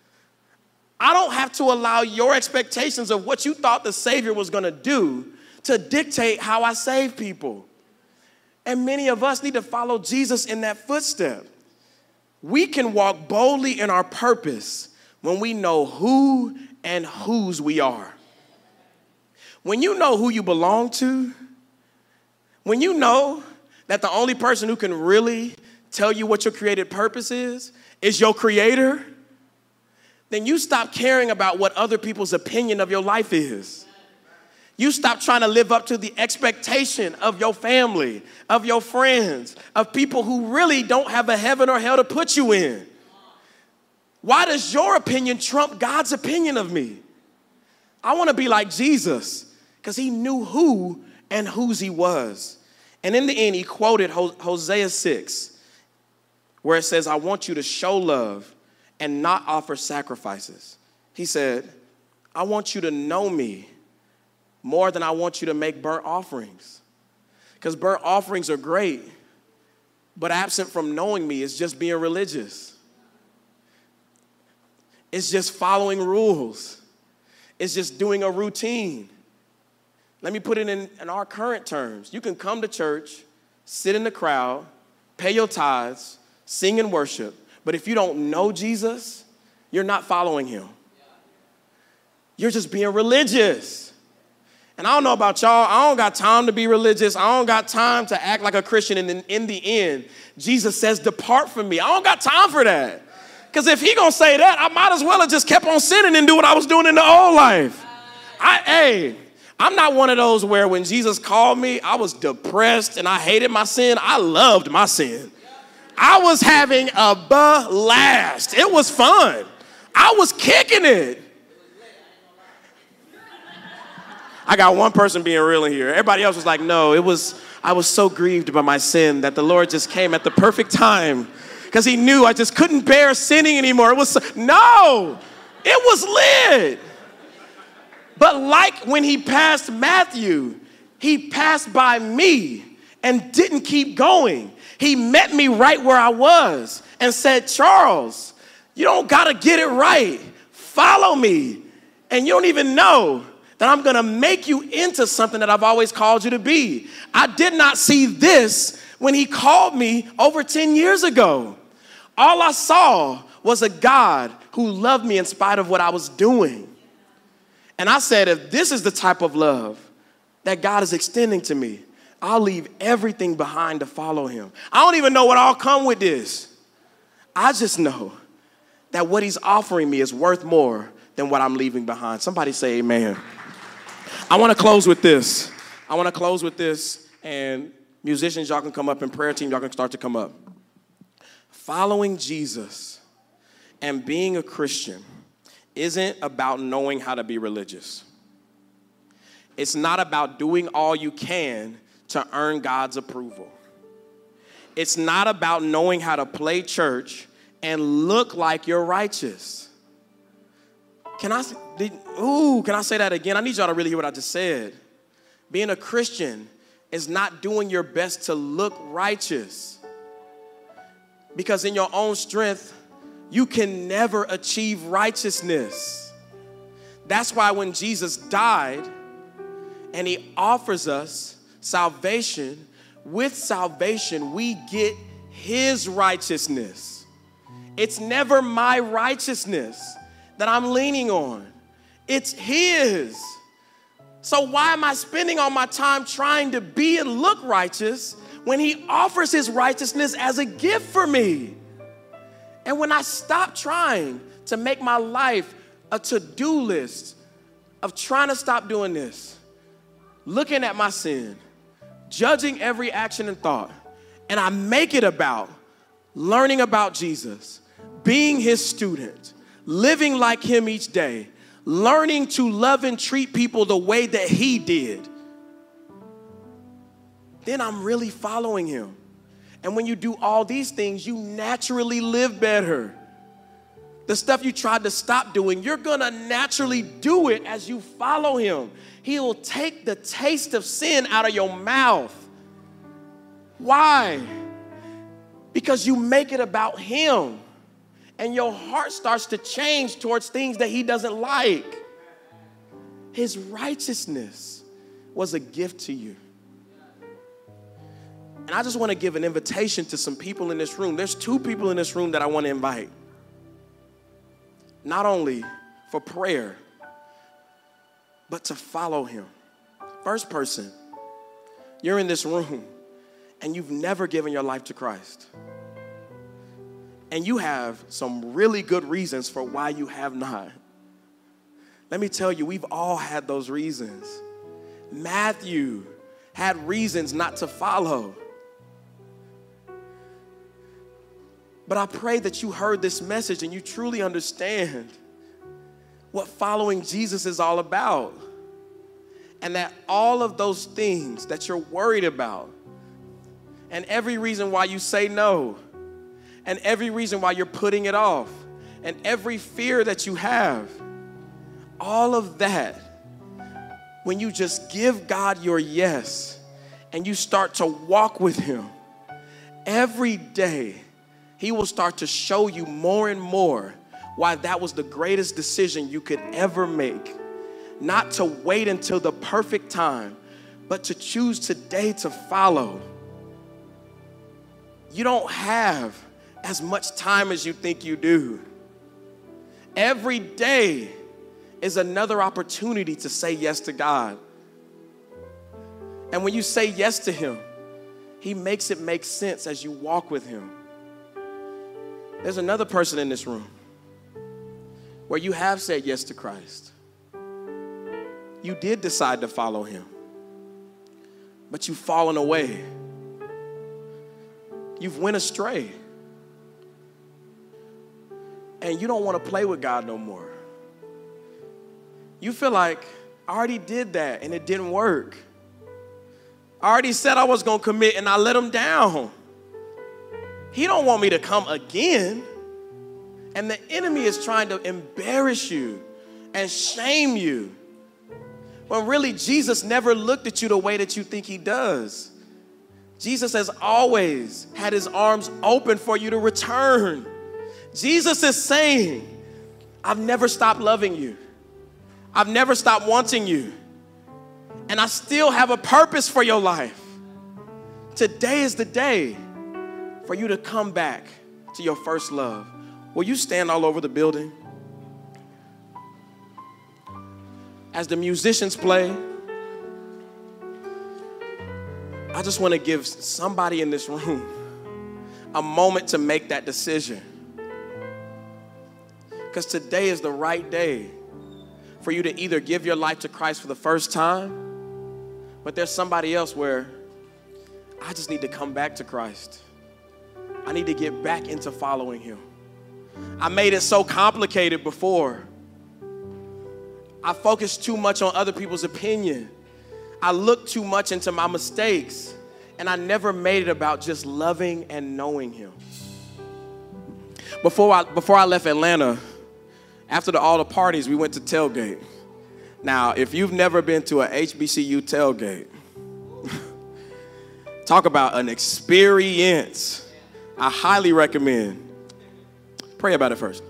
Speaker 1: I don't have to allow your expectations of what you thought the Savior was going to do to dictate how I save people. And many of us need to follow Jesus in that footstep. We can walk boldly in our purpose when we know who and whose we are. When you know who you belong to, when you know that the only person who can really tell you what your created purpose is, is your Creator, then you stop caring about what other people's opinion of your life is. You stop trying to live up to the expectation of your family, of your friends, of people who really don't have a heaven or hell to put you in. Why does your opinion trump God's opinion of me? I want to be like Jesus because he knew who and whose he was. And in the end, he quoted Hosea six, where it says, I want you to show love and not offer sacrifices. He said, I want you to know me more than I want you to make burnt offerings. Because burnt offerings are great, but absent from knowing me is just being religious. It's just following rules. It's just doing a routine. Let me put it in, in our current terms. You can come to church, sit in the crowd, pay your tithes, sing and worship, but if you don't know Jesus, you're not following him. You're just being religious. And I don't know about y'all, I don't got time to be religious. I don't got time to act like a Christian. And then in the end, Jesus says, depart from me. I don't got time for that. Because if he gonna say that, I might as well have just kept on sinning and do what I was doing in the old life. I, hey, I'm not one of those where when Jesus called me, I was depressed and I hated my sin. I loved my sin. I was having a blast. It was fun. I was kicking it. I got one person being real in here. Everybody else was like, no, it was, I was so grieved by my sin that the Lord just came at the perfect time because he knew I just couldn't bear sinning anymore. It was, so, no, it was lit. But like when he passed Matthew, he passed by me and didn't keep going. He met me right where I was and said, Charles, you don't got to get it right. Follow me. And you don't even know that I'm going to make you into something that I've always called you to be. I did not see this when he called me over ten years ago. All I saw was a God who loved me in spite of what I was doing. And I said, if this is the type of love that God is extending to me, I'll leave everything behind to follow him. I don't even know what I'll come with this. I just know that what he's offering me is worth more than what I'm leaving behind. Somebody say amen. I want to close with this. I want to close with this, and musicians, y'all can come up, and prayer team, y'all can start to come up. Following Jesus and being a Christian isn't about knowing how to be religious. it's not about doing all you can to earn God's approval. It's not about knowing how to play church and look like you're righteous. Can I, did, ooh, can I say that again? I need y'all to really hear what I just said. Being a Christian is not doing your best to look righteous. Because in your own strength, you can never achieve righteousness. That's why when Jesus died and he offers us salvation, with salvation, we get his righteousness. It's never my righteousness that I'm leaning on. It's his. So why am I spending all my time trying to be and look righteous when he offers his righteousness as a gift for me? And when I stop trying to make my life a to-do list of trying to stop doing this, looking at my sin, judging every action and thought, and I make it about learning about Jesus, being his student, living like him each day, learning to love and treat people the way that he did, then I'm really following him. And when you do all these things, you naturally live better. The stuff you tried to stop doing, you're gonna naturally do it as you follow him. He will take the taste of sin out of your mouth. Why? Because you make it about him. And your heart starts to change towards things that he doesn't like. His righteousness was a gift to you. And I just want to give an invitation to some people in this room. There's two people in this room that I want to invite. Not only for prayer, but to follow him. First person, you're in this room and you've never given your life to Christ. And you have some really good reasons for why you have not. Let me tell you, we've all had those reasons. Matthew had reasons not to follow. But I pray that you heard this message and you truly understand what following Jesus is all about. And that all of those things that you're worried about, and every reason why you say no, and every reason why you're putting it off, and every fear that you have, all of that, when you just give God your yes and you start to walk with him, every day he will start to show you more and more why that was the greatest decision you could ever make. Not to wait until the perfect time, but to choose today to follow. You don't have as much time as you think you do. Every day is another opportunity to say yes to God. And when you say yes to him, he makes it make sense as you walk with him. There's another person in this room where you have said yes to Christ. You did decide to follow him, but you've fallen away. You've went astray. And you don't want to play with God no more. You feel like, I already did that and it didn't work. I already said I was going to commit and I let him down. He don't want me to come again. And the enemy is trying to embarrass you and shame you. When really Jesus never looked at you the way that you think he does. Jesus has always had his arms open for you to return. Jesus is saying, I've never stopped loving you. I've never stopped wanting you. And I still have a purpose for your life. Today is the day for you to come back to your first love. Will you stand all over the building? As the musicians play, I just want to give somebody in this room a moment to make that decision. Because today is the right day for you to either give your life to Christ for the first time, but there's somebody else where I just need to come back to Christ. I need to get back into following him. I made it so complicated before. I focused too much on other people's opinion I looked too much into my mistakes, and I never made it about just loving and knowing him. Before I, before I left Atlanta, after the, all the parties, we went to tailgate. Now, if you've never been to a H B C U tailgate, talk about an experience. I highly recommend. Pray about it first.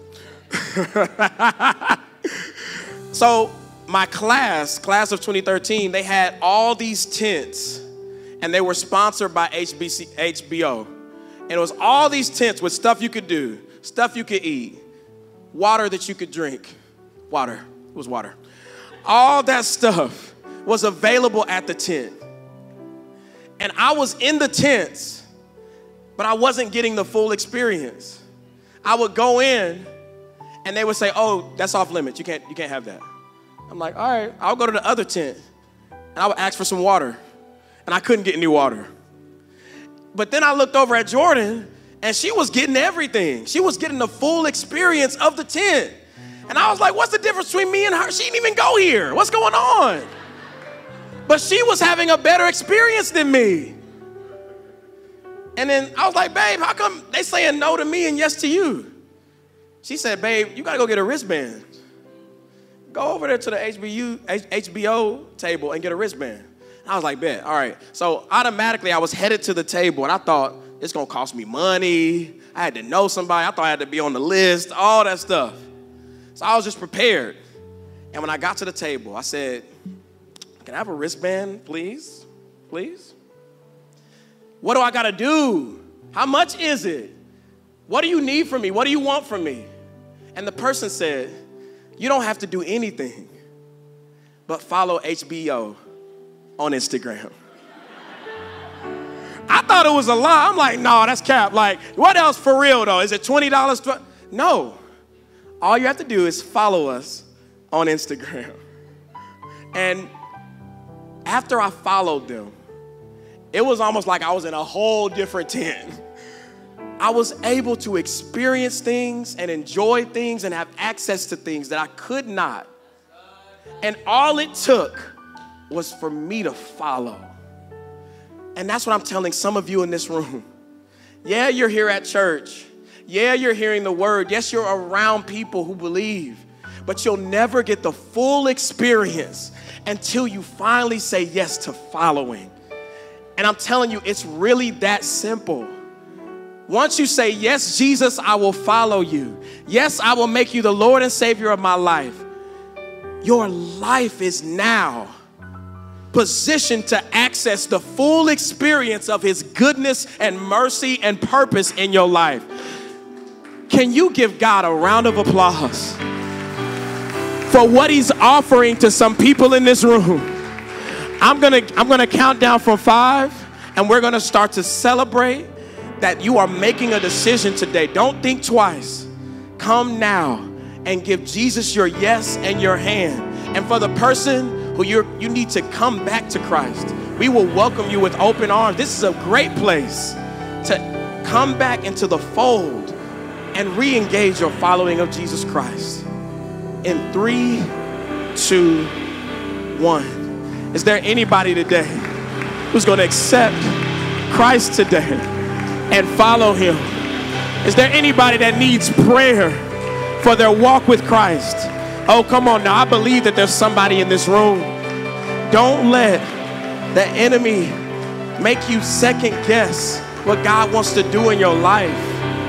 Speaker 1: So my class, class of twenty thirteen, they had all these tents, and they were sponsored by H B C, H B O. And it was all these tents with stuff you could do, stuff you could eat, water that you could drink. Water. It was water. All that stuff was available at the tent. And I was in the tents, but I wasn't getting the full experience. I would go in, and they would say, oh, that's off limits. You can't, you can't have that. I'm like, all right, I'll go to the other tent. And I would ask for some water. And I couldn't get any water. But then I looked over at Jordan, and she was getting everything. She was getting the full experience of the tent. And I was like, what's the difference between me and her? She didn't even go here. What's going on? But she was having a better experience than me. And then I was like, babe, how come they saying no to me and yes to you? She said, babe, you got to go get a wristband. Go over there to the H B U, H B O table and get a wristband. I was like, bet, all right. So automatically I was headed to the table, and I thought it's going to cost me money. I had to know somebody. I thought I had to be on the list, all that stuff. So I was just prepared. And when I got to the table, I said, can I have a wristband, please? Please? What do I got to do? How much is it? What do you need from me? What do you want from me? And the person said, you don't have to do anything but follow H B O on Instagram. I thought it was a lie. I'm like, no, that's cap. Like, what else for real, though? Is it twenty dollars? No. All you have to do is follow us on Instagram. And after I followed them, it was almost like I was in a whole different tent. I was able to experience things and enjoy things and have access to things that I could not. And all it took was for me to follow. And that's what I'm telling some of you in this room. Yeah, you're here at church. Yeah, you're hearing the word. Yes, you're around people who believe. But you'll never get the full experience until you finally say yes to following. And I'm telling you, it's really that simple. Once you say, yes, Jesus, I will follow you. Yes, I will make you the Lord and Savior of my life. Your life is now positioned to access the full experience of his goodness and mercy and purpose in your life. Can you give God a round of applause for what he's offering to some people in this room? I'm gonna, I'm gonna count down from five, and we're gonna start to celebrate that you are making a decision today. Don't think twice. Come now and give Jesus your yes and your hand. And for the person who you're, you need to come back to Christ, we will welcome you with open arms. This is a great place to come back into the fold and re-engage your following of Jesus Christ. In three, two, one. Is there anybody today who's going to accept Christ today and follow him? Is there anybody that needs prayer for their walk with Christ? Oh, come on now. I believe that there's somebody in this room. Don't let the enemy make you second guess what God wants to do in your life.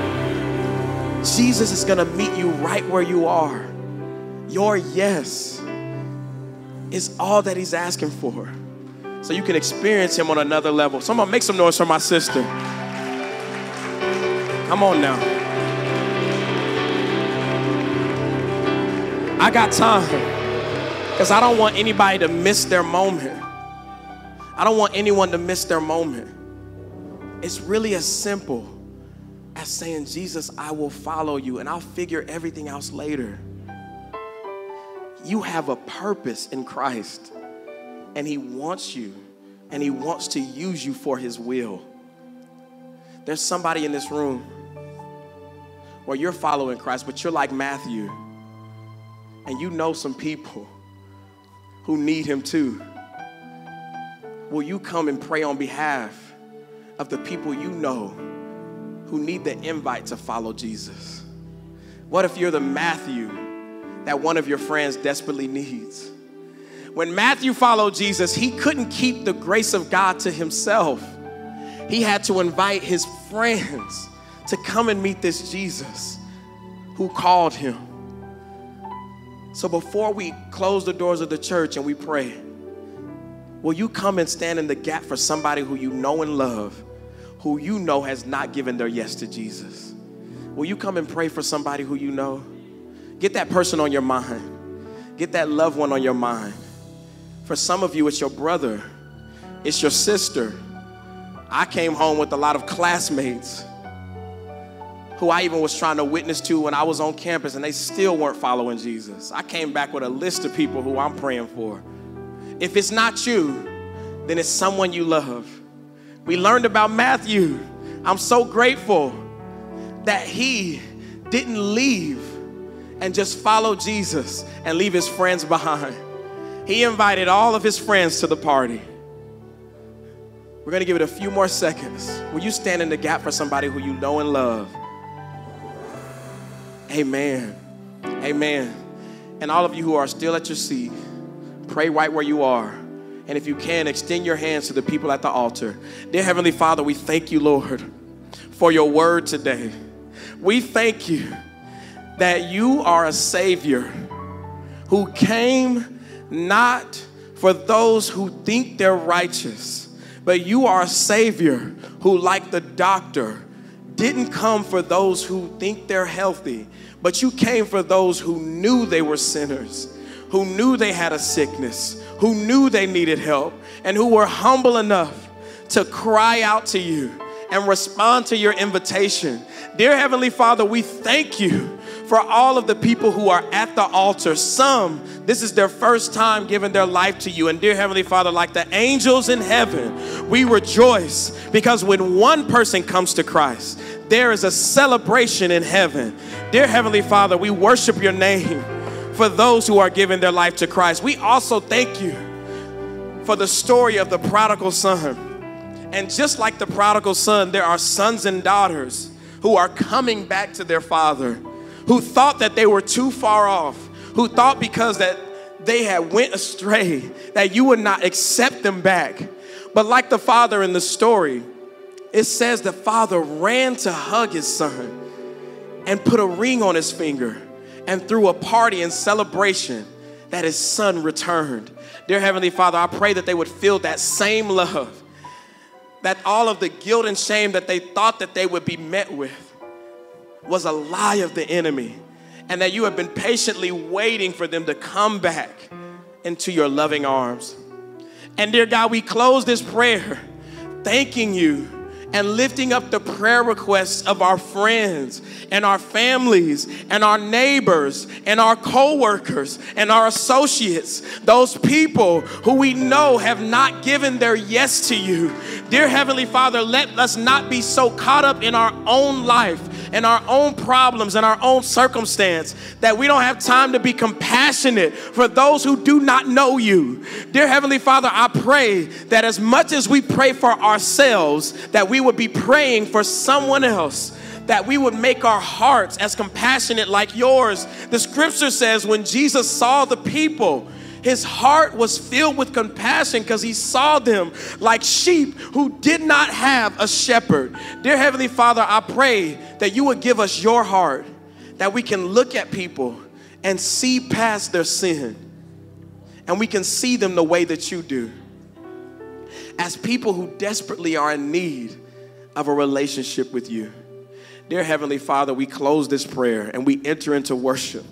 Speaker 1: Jesus is going to meet you right where you are. Your yes is all that he's asking for, so you can experience him on another level. Someone make some noise for my sister. Come on now. I got time, because I don't want anybody to miss their moment. I don't want anyone to miss their moment. It's really as simple as saying, Jesus, I will follow you, and I'll figure everything else later. You have a purpose in Christ, and he wants you, and he wants to use you for his will. There's somebody in this room where you're following Christ, but you're like Matthew, and you know some people who need him too. will you come and pray on behalf of the people you know who need the invite to follow Jesus? What if you're the Matthew that one of your friends desperately needs? When Matthew followed Jesus, he couldn't keep the grace of God to himself. He had to invite his friends to come and meet this Jesus who called him. So before we close the doors of the church and we pray, will you come and stand in the gap for somebody who you know and love, who you know has not given their yes to Jesus? Will you come and pray for somebody who you know? Get that person on your mind. Get that loved one on your mind. For some of you, it's your brother. It's your sister. I came home with a lot of classmates who I even was trying to witness to when I was on campus, and they still weren't following Jesus. I came back with a list of people who I'm praying for. If it's not you, then it's someone you love. We learned about Matthew. I'm so grateful that he didn't leave and just follow Jesus and leave his friends behind. He invited all of his friends to the party. We're going to give it a few more seconds. Will you stand in the gap for somebody who you know and love? Amen. Amen. And all of you who are still at your seat, pray right where you are. And if you can, extend your hands to the people at the altar. Dear Heavenly Father, we thank you, Lord, for your word today. We thank you that you are a Savior who came not for those who think they're righteous, but you are a Savior who, like the doctor, didn't come for those who think they're healthy, but you came for those who knew they were sinners, who knew they had a sickness, who knew they needed help, and who were humble enough to cry out to you and respond to your invitation. Dear Heavenly Father, we thank you for all of the people who are at the altar. Some, this is their first time giving their life to you. And dear Heavenly Father, like the angels in heaven, we rejoice because when one person comes to Christ, there is a celebration in heaven. Dear Heavenly Father, we worship your name for those who are giving their life to Christ. We also thank you for the story of the prodigal son. And just like the prodigal son, there are sons and daughters who are coming back to their father, who thought that they were too far off, who thought because that they had went astray, that you would not accept them back. But like the father in the story, it says the father ran to hug his son and put a ring on his finger and threw a party in celebration that his son returned. Dear Heavenly Father, I pray that they would feel that same love, that all of the guilt and shame that they thought that they would be met with was a lie of the enemy, and that you have been patiently waiting for them to come back into your loving arms. And dear God, we close this prayer thanking you and lifting up the prayer requests of our friends and our families and our neighbors and our co-workers and our associates, those people who we know have not given their yes to you. Dear Heavenly Father, let us not be so caught up in our own life and our own problems and our own circumstance that we don't have time to be compassionate for those who do not know you. Dear Heavenly Father, I pray that as much as we pray for ourselves, that we would be praying for someone else, that we would make our hearts as compassionate like yours. The scripture says when Jesus saw the people, his heart was filled with compassion because he saw them like sheep who did not have a shepherd. Dear Heavenly Father, I pray that you would give us your heart, that we can look at people and see past their sin, and we can see them the way that you do, as people who desperately are in need of a relationship with you. Dear Heavenly Father, we close this prayer and we enter into worship,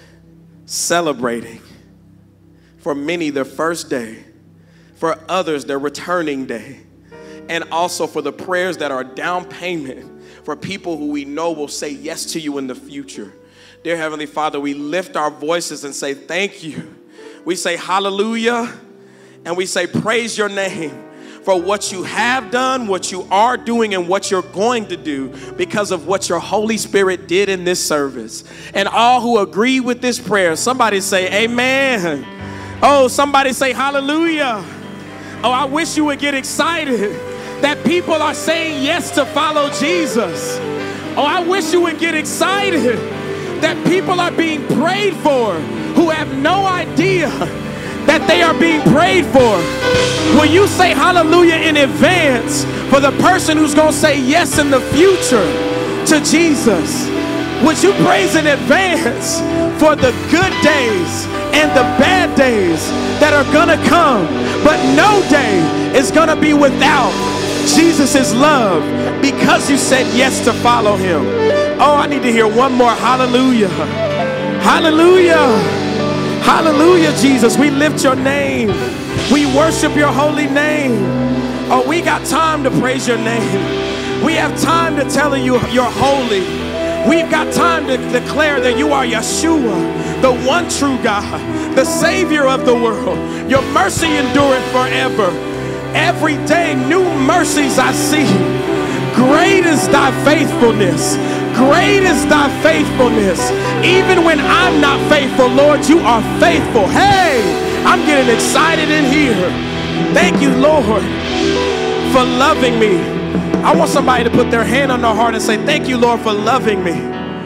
Speaker 1: celebrating for many their first day, for others their returning day, and also for the prayers that are down payment for people who we know will say yes to you in the future. Dear Heavenly Father, we lift our voices and say thank you. We say hallelujah, and we say praise your name for what you have done, what you are doing, and what you're going to do because of what your Holy Spirit did in this service. And all who agree with this prayer, somebody say amen. Oh, somebody say hallelujah. Oh, I wish you would get excited that people are saying yes to follow Jesus. Oh, I wish you would get excited that people are being prayed for who have no idea that they are being prayed for. Will you say hallelujah in advance for the person who's going to say yes in the future to Jesus? Would you praise in advance for the good days and the bad days that are going to come? But no day is going to be without Jesus' love because you said yes to follow him. Oh, I need to hear one more hallelujah. Hallelujah. Hallelujah, Jesus. We lift your name. We worship your holy name. Oh, we got time to praise your name. We have time to tell you you're holy. We've got time to declare that you are Yeshua, the one true God, the Savior of the world. Your mercy endureth forever. Every day, new mercies I see. Great is thy faithfulness. Great is thy faithfulness. Even when I'm not faithful, Lord, you are faithful. Hey, I'm getting excited in here. Thank you, Lord, for loving me. I want somebody to put their hand on their heart and say, thank you, Lord, for loving me.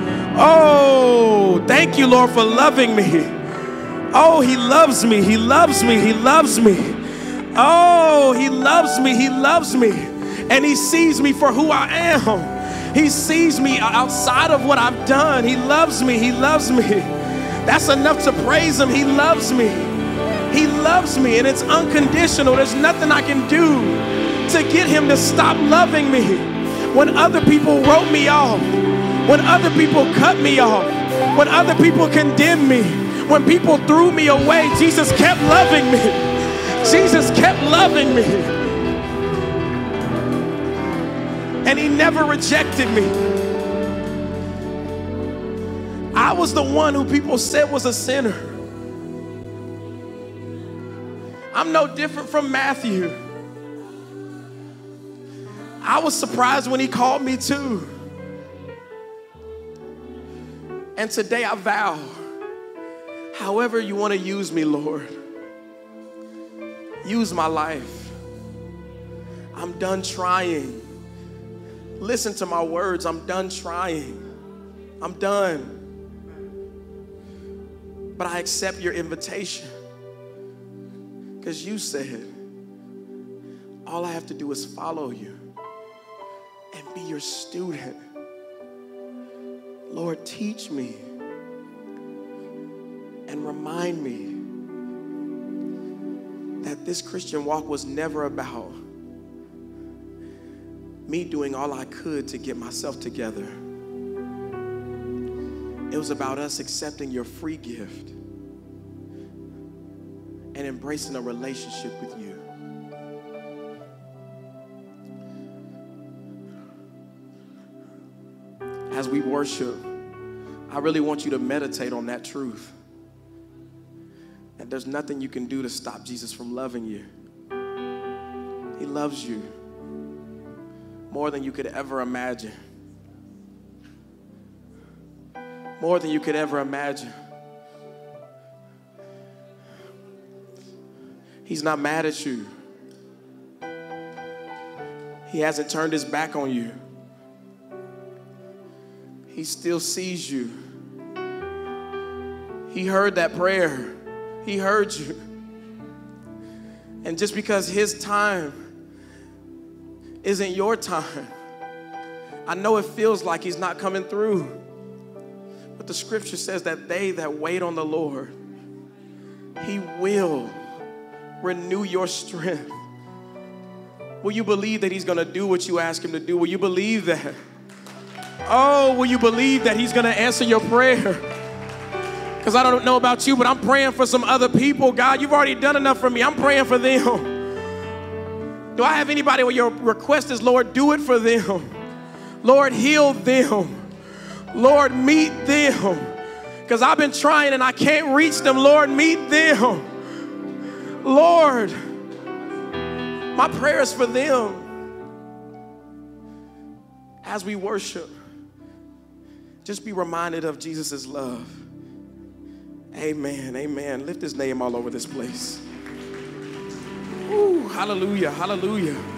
Speaker 1: Oh, thank you, Lord, for loving me. Oh, he loves me. He loves me. He loves me. Oh, he loves me. He loves me. And he sees me for who I am. He sees me outside of what I've done. He loves me. He loves me. That's enough to praise him. He loves me. He loves me, and it's unconditional. There's nothing I can do to get him to stop loving me. When other people wrote me off, when other people cut me off, when other people condemned me, when people threw me away, Jesus kept loving me. Jesus kept loving me. And he never rejected me. I was the one who people said was a sinner. I'm no different from Matthew. I was surprised when he called me too. And today I vow, however you want to use me, Lord, use my life. I'm done trying. Listen to my words. I'm done trying. I'm done. But I accept your invitation because you said all I have to do is follow you and be your student. Lord, teach me and remind me that this Christian walk was never about me doing all I could to get myself together. It was about us accepting your free gift and embracing a relationship with you. As we worship, I really want you to meditate on that truth. And there's nothing you can do to stop Jesus from loving you. He loves you more than you could ever imagine. More than you could ever imagine. He's not mad at you. He hasn't turned his back on you. He still sees you. He heard that prayer. He heard you. And just because his time isn't your time, I know it feels like he's not coming through. But the scripture says that they that wait on the Lord, he will renew your strength. Will you believe that he's going to do what you ask him to do? Will you believe that? Oh, will you believe that he's going to answer your prayer? Because I don't know about you, but I'm praying for some other people. God, you've already done enough for me. I'm praying for them. Do I have anybody where your request is, Lord, do it for them? Lord, heal them. Lord, meet them. Because I've been trying and I can't reach them. Lord, meet them. Lord, my prayer is for them. As we worship, just be reminded of Jesus' love. Amen, amen. Lift his name all over this place. Ooh, hallelujah, hallelujah.